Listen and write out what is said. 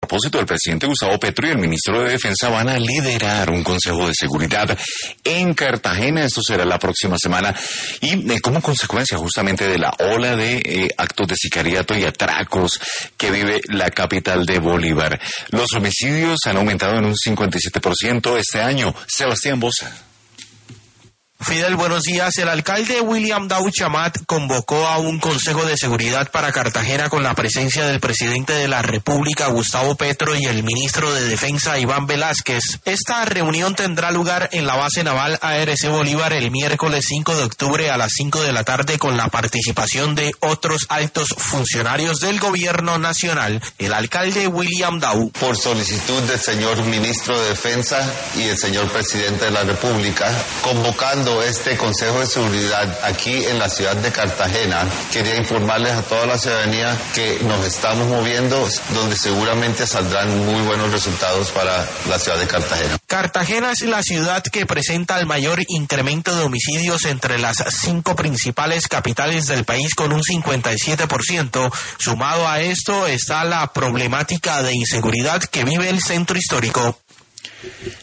propósito, el presidente Gustavo Petro y el ministro de Defensa van a liderar un consejo de seguridad en Cartagena. Esto será la próxima semana y como consecuencia justamente de la ola de actos de sicariato y atracos que vive la capital de Bolívar. Los homicidios han aumentado en un 57% este año. Sebastián Boza. Fidel, buenos días. El alcalde William Daoud Chamat convocó a un consejo de seguridad para Cartagena con la presencia del presidente de la República, Gustavo Petro, y el ministro de Defensa, Iván Velázquez. Esta reunión tendrá lugar en la base naval ARC Bolívar el miércoles 5 de octubre a las 5 de la tarde con la participación de otros altos funcionarios del gobierno nacional. El alcalde William Daoud. Por solicitud del señor ministro de Defensa y el señor presidente de la República, convocando este Consejo de Seguridad aquí en la ciudad de Cartagena, quería informarles a toda la ciudadanía que nos estamos moviendo, donde seguramente saldrán muy buenos resultados para la ciudad de Cartagena. Cartagena es la ciudad que presenta el mayor incremento de homicidios entre las 5 principales capitales del país, con un 57%. Sumado a esto está la problemática de inseguridad que vive el centro histórico.